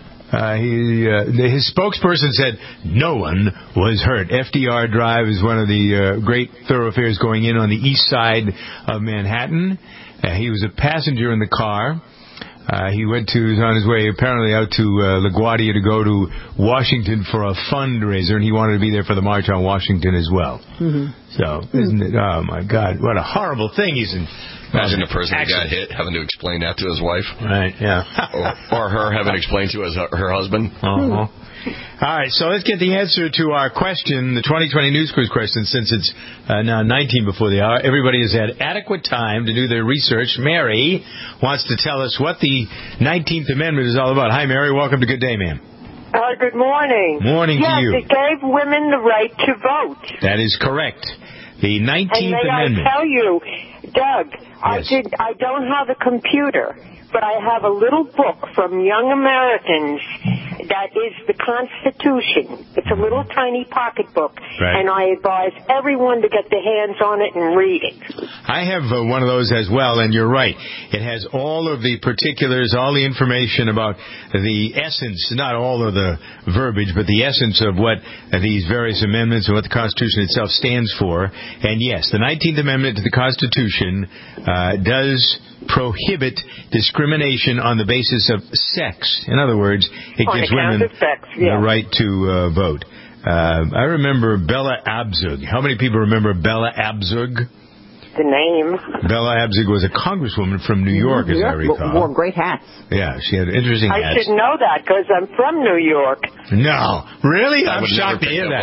His spokesperson said no one was hurt. FDR Drive is one of the great thoroughfares going in on the east side of Manhattan. He was a passenger in the car. He was on his way apparently out to LaGuardia to go to Washington for a fundraiser, and he wanted to be there for the March on Washington as well. Mm-hmm. So, isn't it? Oh my God, what a horrible thing! He's in Imagine the person who got hit having to explain that to his wife. Right, yeah. or her having to explain to her husband. Uh-huh. All right, so let's get the answer to our question, the 2020 News Quiz question, since it's now 19 before the hour. Everybody has had adequate time to do their research. Mary wants to tell us what the 19th Amendment is all about. Hi, Mary. Welcome to Good Day, ma'am. Good morning. Morning to you. Yes, it gave women the right to vote. That is correct. The 19th Amendment. I tell you, Doug, yes. I don't have a computer, but I have a little book from Young Americans that is the Constitution. It's a little tiny pocketbook, and I advise everyone to get their hands on it and read it. I have one of those as well, and you're right. It has all of the particulars, all the information about the essence, not all of the verbiage, but the essence of what these various amendments and what the Constitution itself stands for. And yes, the 19th Amendment to the Constitution does prohibit discrimination on the basis of sex. In other words, it gives women the right to vote. I remember Bella Abzug. How many people remember Bella Abzug? The name. Bella Abzug was a congresswoman from New York, as I recall. Wore great hats. Yeah, she had interesting hats. I should know that because I'm from New York. No, really? I'm shocked to hear that.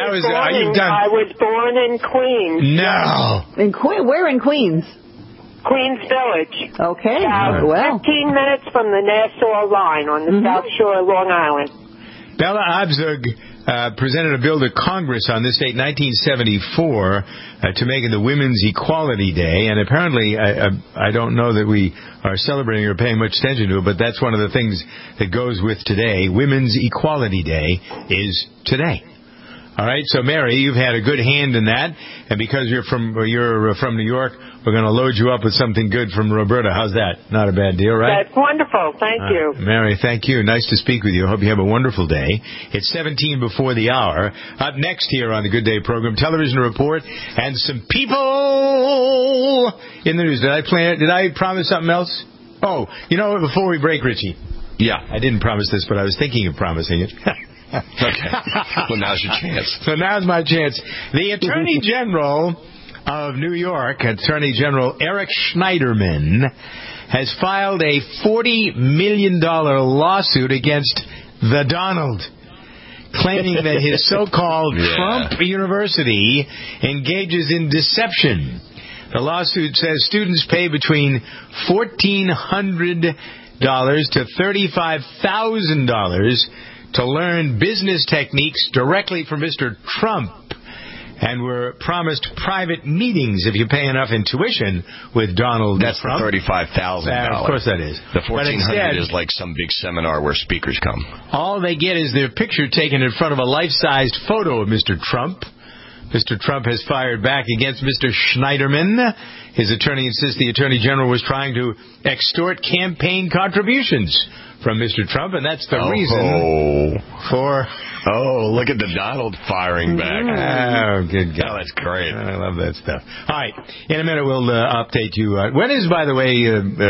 I was born in Queens. No. Where in Queens? Queens Village. Okay. 15 minutes from the Nassau line on the South Shore of Long Island. Bella Abzug presented a bill to Congress on this date, 1974, to make it the Women's Equality Day. And apparently, I don't know that we are celebrating or paying much attention to it, but that's one of the things that goes with today. Women's Equality Day is today. All right, so Mary, you've had a good hand in that, and because you're from New York, we're going to load you up with something good from Roberta. How's that? Not a bad deal, right? That's wonderful. Thank you. Mary, thank you. Nice to speak with you. Hope you have a wonderful day. It's 17 before the hour. Up next here on the Good Day program, television report and some people in the news. Did I promise something else? Oh, you know what? Before we break, Richie. Yeah. I didn't promise this, but I was thinking of promising it. Okay. Well, now's your chance. So now's my chance. The Attorney General of New York, Attorney General Eric Schneiderman, has filed a $40 million lawsuit against the Donald, claiming that his so-called Trump University engages in deception. The lawsuit says students pay between $1,400 to $35,000 to learn business techniques directly from Mr. Trump, and were promised private meetings if you pay enough in tuition with Donald Trump. That's the $35,000. Of course that is. The $1,400 is like some big seminar where speakers come. All they get is their picture taken in front of a life-sized photo of Mr. Trump. Mr. Trump has fired back against Mr. Schneiderman. His attorney insists the Attorney General was trying to extort campaign contributions from Mr. Trump, and that's the reason for... Oh, look at the Donald firing back. Oh, good God. Oh, that's great. I love that stuff. All right. In a minute, we'll update you. When is, by the way,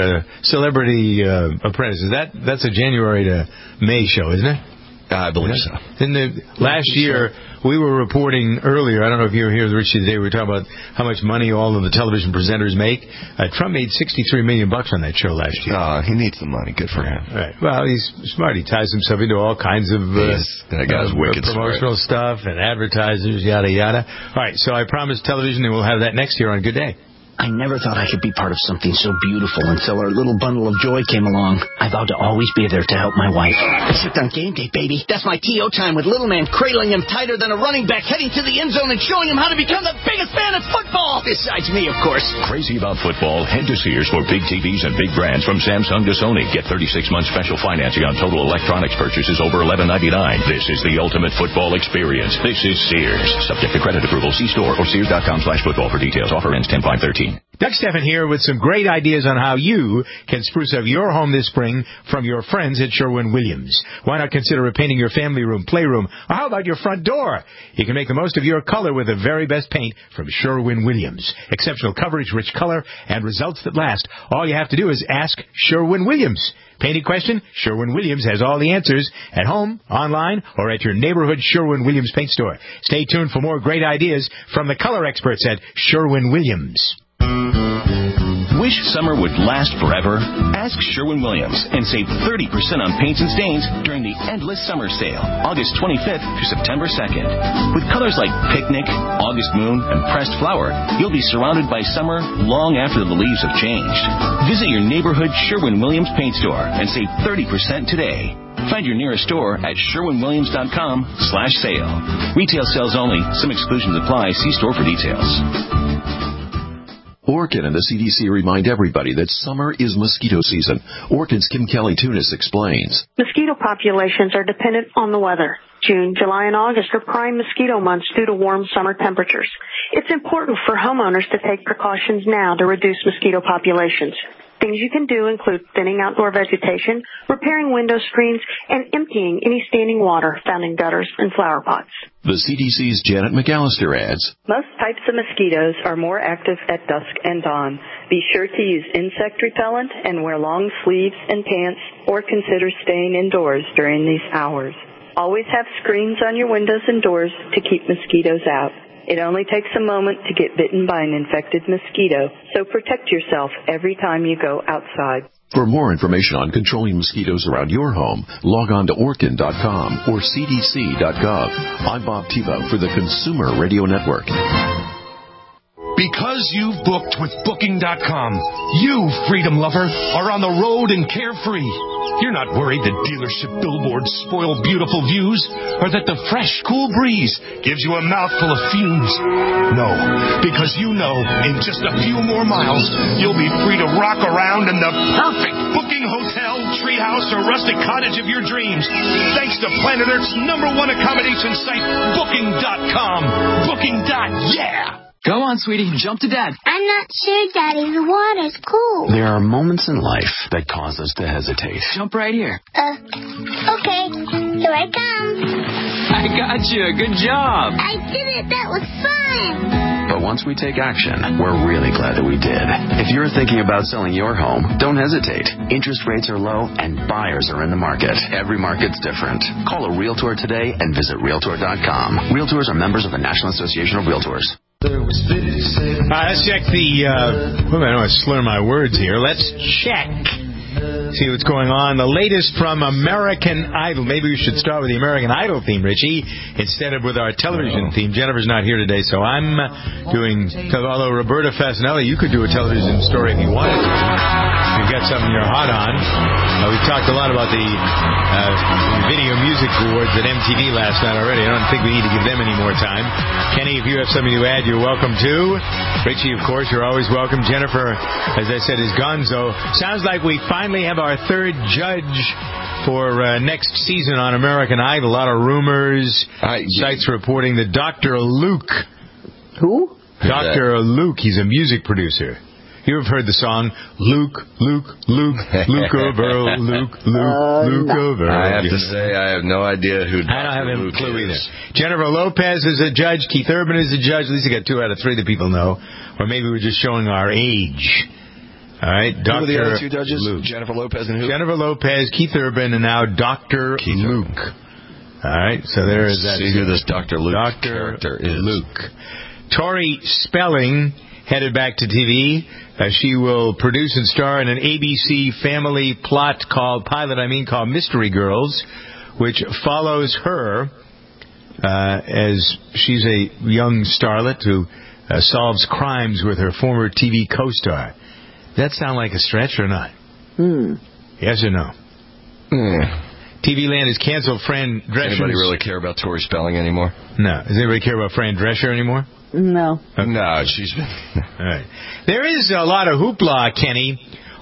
Celebrity Apprentice? That's a January to May show, isn't it? I believe so. In the last year, we were reporting earlier, I don't know if you were here with Richie today, we were talking about how much money all of the television presenters make. Trump made $63 million on that show last year. Oh, he needs the money. Good for him. Right. Well, he's smart. He ties himself into all kinds of that guy's wicked promotional stuff and advertisers, yada, yada. All right, so I promised television, and we'll have that next year on Good Day. I never thought I could be part of something so beautiful until our little bundle of joy came along. I vowed to always be there to help my wife. Except on game day, baby. That's my T.O. time with little man cradling him tighter than a running back, heading to the end zone and showing him how to become the biggest fan of football. Besides me, of course. Crazy about football? Head to Sears for big TVs and big brands from Samsung to Sony. Get 36-month special financing on total electronics purchases over $11.99. This is the ultimate football experience. This is Sears. Subject to credit approval. See store or Sears.com/football for details. Offer ends 10/5/13. Doug Steffen here with some great ideas on how you can spruce up your home this spring from your friends at Sherwin-Williams. Why not consider repainting your family room, playroom, or how about your front door? You can make the most of your color with the very best paint from Sherwin-Williams. Exceptional coverage, rich color, and results that last. All you have to do is ask Sherwin-Williams. Painting question? Sherwin-Williams has all the answers at home, online, or at your neighborhood Sherwin-Williams paint store. Stay tuned for more great ideas from the color experts at Sherwin-Williams. Wish summer would last forever? Ask Sherwin-Williams and save 30% on paints and stains during the Endless Summer Sale, August 25th through September 2nd. With colors like Picnic, August Moon, and Pressed Flower, you'll be surrounded by summer long after the leaves have changed. Visit your neighborhood Sherwin-Williams paint store and save 30% today. Find your nearest store at sherwinwilliams.com/sale. Retail sales only. Some exclusions apply. See store for details. Orkin and the CDC remind everybody that summer is mosquito season. Orkin's Kim Kelly-Tunis explains. Mosquito populations are dependent on the weather. June, July, and August are prime mosquito months due to warm summer temperatures. It's important for homeowners to take precautions now to reduce mosquito populations. Things you can do include thinning outdoor vegetation, repairing window screens, and emptying any standing water found in gutters and flower pots. The CDC's Janet McAllister adds, most types of mosquitoes are more active at dusk and dawn. Be sure to use insect repellent and wear long sleeves and pants, or consider staying indoors during these hours. Always have screens on your windows and doors to keep mosquitoes out. It only takes a moment to get bitten by an infected mosquito, so protect yourself every time you go outside. For more information on controlling mosquitoes around your home, log on to Orkin.com or CDC.gov. I'm Bob Tebow for the Consumer Radio Network. Because you've booked with Booking.com, you, freedom lover, are on the road and carefree. You're not worried that dealership billboards spoil beautiful views or that the fresh, cool breeze gives you a mouthful of fumes. No, because you know in just a few more miles, you'll be free to rock around in the perfect booking hotel, treehouse, or rustic cottage of your dreams. Thanks to Planet Earth's #1 accommodation site, Booking.com. Booking.yeah. Go on, sweetie. Jump to Dad. I'm not sure, Daddy. The water's cool. There are moments in life that cause us to hesitate. Jump right here. Okay. Here I come. I got you. Good job. I did it. That was fun. But once we take action, we're really glad that we did. If you're thinking about selling your home, don't hesitate. Interest rates are low and buyers are in the market. Every market's different. Call a Realtor today and visit Realtor.com. Realtors are members of the National Association of Realtors. Let's check the, I don't want to slur my words here. Let's check. See what's going on. The latest from American Idol. Maybe we should start with the American Idol theme, Richie, instead of with our television theme. Jennifer's not here today, so I'm doing, although Roberta Fasanelli, you could do a television story if you wanted to. You've got something you're hot on. We've talked a lot about the Video Music Awards at MTV last night already. I don't think we need to give them any more time. Kenny, if you have something to add, you're welcome to. Richie, of course, you're always welcome. Jennifer, as I said, is gonzo. Sounds like we finally have our third judge for next season on American Idol. A lot of rumors, sites reporting that Dr. Luke. Who? Dr. Luke. He's a music producer. You have heard the song, Luke over, Luke over. I have to say, I have no idea who Dr. I don't have a Luke clue is. either. Jennifer Lopez is a judge. Keith Urban is a judge. At least I got 2 out of 3 that people know. Or maybe we're just showing our age. All right, Who are the other 2 judges? Luke. Jennifer Lopez and who? Jennifer Lopez, Keith Urban, and now Dr. Luke. All right, so there is that. See who this Dr. Luke character is. Luke. Tori Spelling headed back to TV. She will produce and star in an ABC family pilot called Mystery Girls, which follows her as she's a young starlet who solves crimes with her former TV co-star. Does that sound like a stretch or not? Yes or no? TV Land has canceled Fran Drescher. Does anybody really care about Tori Spelling anymore? No. Does anybody care about Fran Drescher anymore? No. Okay. No, she's been... All right. There is a lot of hoopla, Kenny,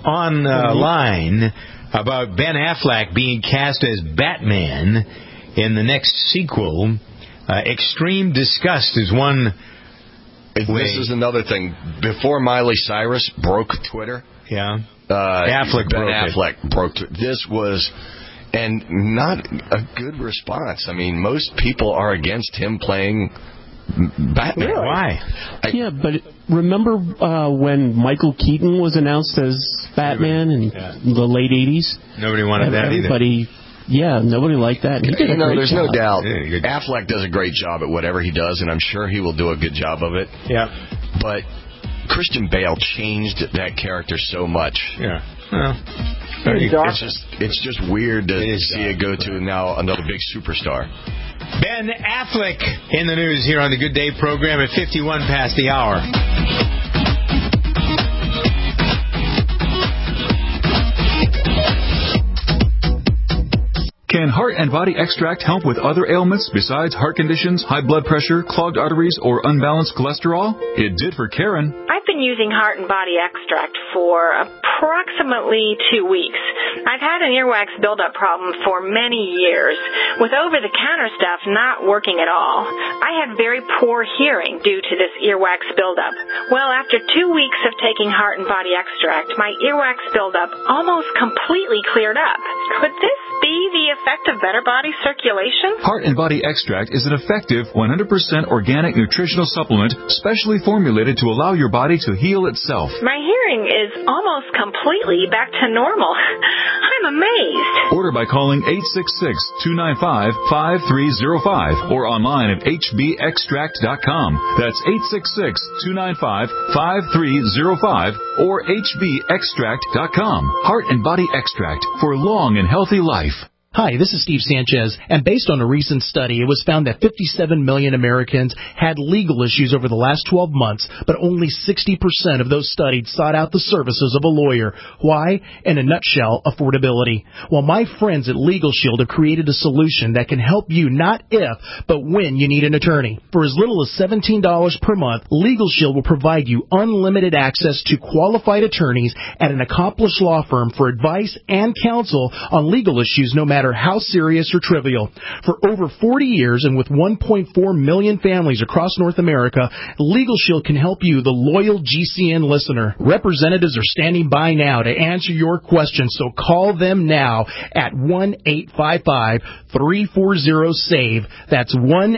online about Ben Affleck being cast as Batman in the next sequel. Extreme disgust is one... This is another thing. Before Miley Cyrus broke Twitter... Yeah. Affleck broke Twitter. This was... And not a good response. I mean, most people are against him playing... Batman. Really? Why? But remember when Michael Keaton was announced as Batman in the late 80s? Nobody wanted that either. Yeah, nobody liked that. He did a great there's job. no doubt. Affleck does a great job at whatever he does, and I'm sure he will do a good job of it. Yeah. But Christian Bale changed that character so much. Yeah. It's just weird to see it go to now another big superstar. Ben Affleck in the news here on the Good Day program at 51 past the hour. Can Heart and Body Extract help with other ailments besides heart conditions, high blood pressure, clogged arteries, or unbalanced cholesterol? It did for Karen. I've been using Heart and Body Extract for approximately 2 weeks. I've had an earwax buildup problem for many years, with over-the-counter stuff not working at all. I had very poor hearing due to this earwax buildup. Well, after 2 weeks of taking Heart and Body Extract, my earwax buildup almost completely cleared up. Could this be the effect of better body circulation? Heart and Body Extract is an effective 100% organic nutritional supplement specially formulated to allow your body to heal itself. My hearing is almost completely back to normal. I'm amazed. Order by calling 866-295-5305 or online at hbextract.com. That's 866-295-5305 or hbextract.com. Heart and Body Extract for long and healthy life. Hi, this is Steve Sanchez, and based on a recent study, it was found that 57 million Americans had legal issues over the last 12 months, but only 60% of those studied sought out the services of a lawyer. Why? In a nutshell, affordability. Well, my friends at Legal Shield have created a solution that can help you not if, but when you need an attorney. For as little as $17 per month, Legal Shield will provide you unlimited access to qualified attorneys at an accomplished law firm for advice and counsel on legal issues, no matter how serious or trivial. For over 40 years and with 1.4 million families across North America, Legal Shield can help you, the loyal GCN listener. Representatives are standing by now to answer your questions, so call them now at 1-855-340-SAVE. That's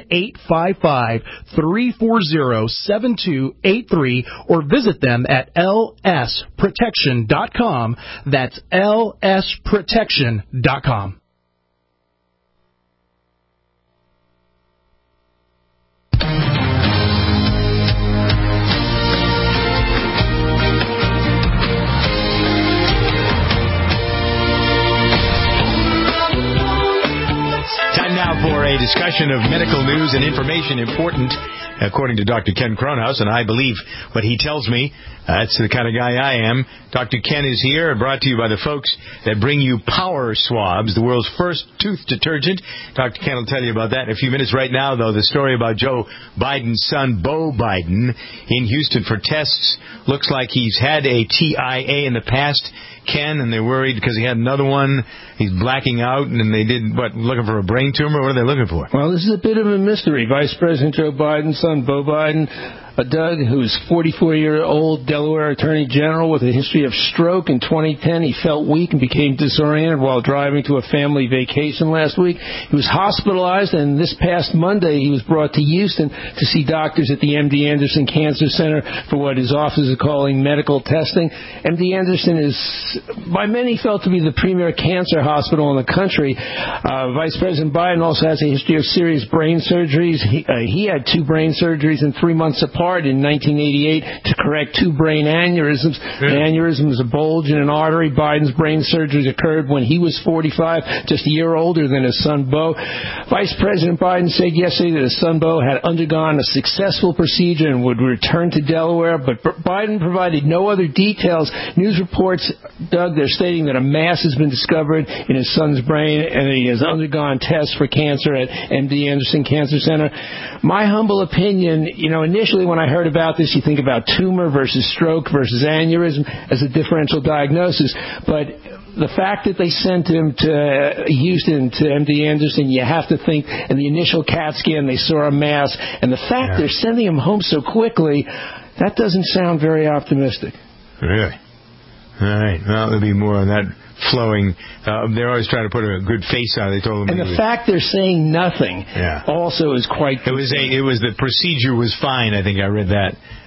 1-855-340-7283, or visit them at lsprotection.com. That's lsprotection.com. Time now for a discussion of medical news and information important, according to Dr. Ken Kronhaus, and I believe what he tells me. That's the kind of guy I am. Dr. Ken is here, brought to you by the folks that bring you Power Swabs, the world's first tooth detergent. Dr. Ken will tell you about that in a few minutes. Right now, though, the story about Joe Biden's son, Beau Biden, in Houston for tests. Looks like he's had a TIA in the past, Ken, and they're worried because he had another one. He's blacking out, and they did, looking for a brain tumor? What are they looking for? Well, this is a bit of a mystery. Vice President Joe Biden's son, Beau Biden, Doug, who's 44-year-old Delaware Attorney General with a history of stroke. In 2010, he felt weak and became disoriented while driving to a family vacation last week. He was hospitalized, and this past Monday, he was brought to Houston to see doctors at the MD Anderson Cancer Center for what his office is calling medical testing. MD Anderson is, by many, felt to be the premier cancer hospital in the country. Vice President Biden also has a history of serious brain surgeries. He had 2 brain surgeries in 3 months apart in 1988 to correct 2 brain aneurysms. An aneurysm is a bulge in an artery. Biden's brain surgeries occurred when he was 45, just a year older than his son Beau. Vice President Biden said yesterday that his son Beau had undergone a successful procedure and would return to Delaware, but Biden provided no other details. News reports, Doug, they're stating that a mass has been discovered in his son's brain and that he has undergone tests for cancer at MD Anderson Cancer Center. My humble opinion, initially when I heard about this, you think about tumor versus stroke versus aneurysm as a differential diagnosis. But the fact that they sent him to Houston, to MD Anderson, you have to think, in the initial CAT scan, they saw a mass. And the fact they're sending him home so quickly, that doesn't sound very optimistic. Really? All right. Well, there'll be more on that flowing. They're always trying to put a good face on it. They told him, and the fact they're saying nothing also is quite. It was the procedure was fine. I think I read that.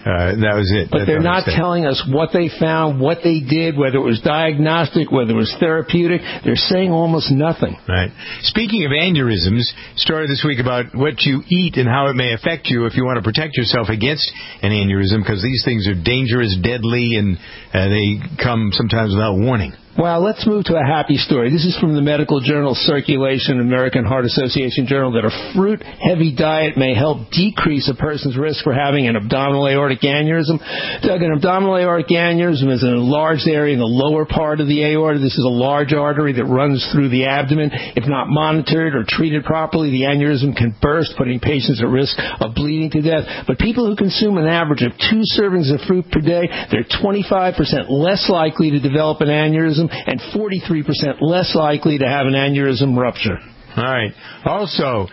That was it. But they're not telling us what they found, what they did, whether it was diagnostic, whether it was therapeutic. They're saying almost nothing. Right. Speaking of aneurysms, story this week about what you eat and how it may affect you if you want to protect yourself against an aneurysm, because these things are dangerous, deadly, and they come sometimes without warning. Well, let's move to a happy story. This is from the medical journal Circulation, American Heart Association journal, that a fruit-heavy diet may help decrease a person's risk for having an abdominal aortic aneurysm. Doug, an abdominal aortic aneurysm is an enlarged area in the lower part of the aorta. This is a large artery that runs through the abdomen. If not monitored or treated properly, the aneurysm can burst, putting patients at risk of bleeding to death. But people who consume an average of 2 servings of fruit per day, they're 25% less likely to develop an aneurysm and 43% less likely to have an aneurysm rupture. All right. Also,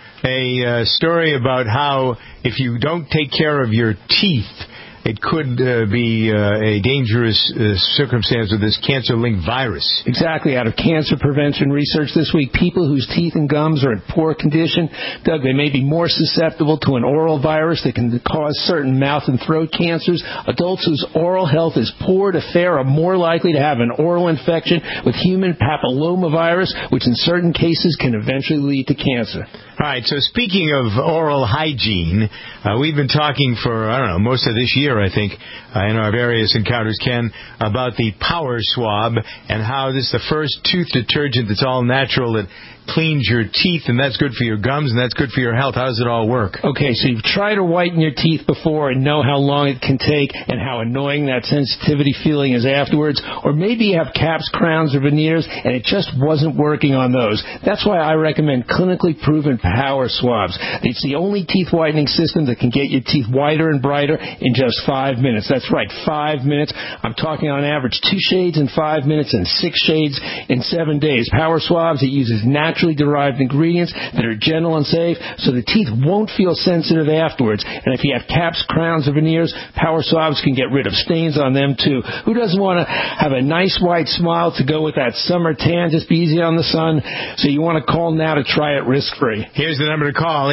a story about how if you don't take care of your teeth, it could be a dangerous circumstance with this cancer-linked virus. Exactly. Out of cancer prevention research this week, people whose teeth and gums are in poor condition, Doug, they may be more susceptible to an oral virus that can cause certain mouth and throat cancers. Adults whose oral health is poor to fair are more likely to have an oral infection with human papillomavirus, which in certain cases can eventually lead to cancer. All right, so speaking of oral hygiene, we've been talking for, most of this year, I think, in our various encounters, Ken, about the Power Swab and how this is the first tooth detergent that's all natural that cleans your teeth, and that's good for your gums, and that's good for your health. How does it all work? Okay, so you've tried to whiten your teeth before and know how long it can take and how annoying that sensitivity feeling is afterwards. Or maybe you have caps, crowns, or veneers, and it just wasn't working on those. That's why I recommend clinically proven Power Swabs. It's the only teeth whitening system that can get your teeth whiter and brighter in just 5 minutes. That's right, 5 minutes. I'm talking on average 2 shades in 5 minutes and 6 shades in 7 days. Power Swabs, it uses naturally derived ingredients that are gentle and safe, so the teeth won't feel sensitive afterwards. And if you have caps, crowns, or veneers, Power Swabs can get rid of stains on them too. Who doesn't want to have a nice white smile to go with that summer tan? Just be easy on the sun. So you want to call now to try it risk-free. Here's the number to call,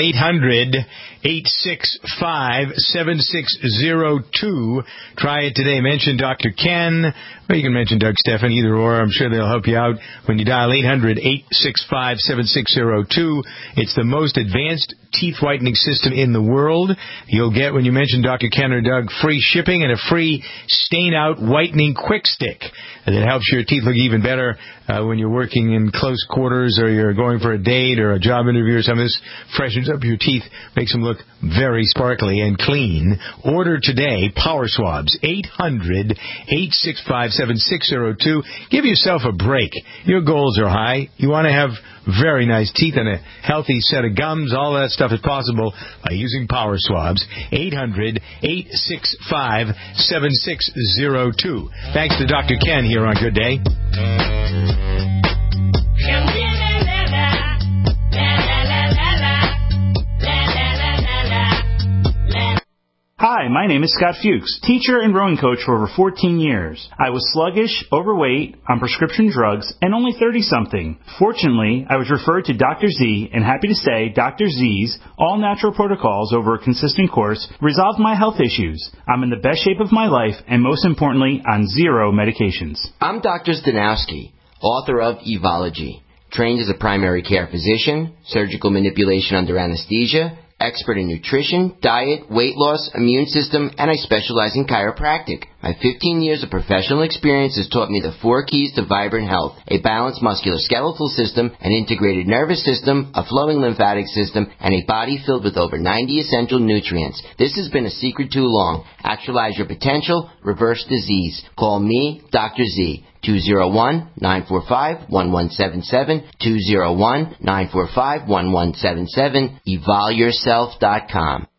800-865-7602. Try it today. Mention Dr. Ken, or you can mention Doug Stephan, either or. I'm sure they'll help you out when you dial 800-865-7602. It's the most advanced teeth whitening system in the world. You'll get, when you mention Dr. Ken or Doug, free shipping and a free stain-out whitening quick stick. And it helps your teeth look even better when you're working in close quarters or you're going for a date or a job interview or something. This freshens up your teeth, makes them look very sparkly and clean. Order today, Power Swabs, 800-865-7602. Give yourself a break. Your goals are high. You want to have very nice teeth and a healthy set of gums. All that stuff is possible by using Power Swabs. 800-865-7602. Thanks to Dr. Ken here on Good Day. Hi, my name is Scott Fuchs, teacher and rowing coach for over 14 years. I was sluggish, overweight, on prescription drugs, and only 30-something. Fortunately, I was referred to Dr. Z, and happy to say Dr. Z's all-natural protocols over a consistent course resolved my health issues. I'm in the best shape of my life, and most importantly, on 0 medications. I'm Dr. Zdanowski, author of Evology, trained as a primary care physician, surgical manipulation under anesthesia, expert in nutrition, diet, weight loss, immune system, and I specialize in chiropractic. My 15 years of professional experience has taught me the 4 keys to vibrant health: a balanced musculoskeletal system, an integrated nervous system, a flowing lymphatic system, and a body filled with over 90 essential nutrients. This has been a secret too long. Actualize your potential, reverse disease. Call me, Dr. Z. 201-945-1177, 201-945-1177, evolyourself.com.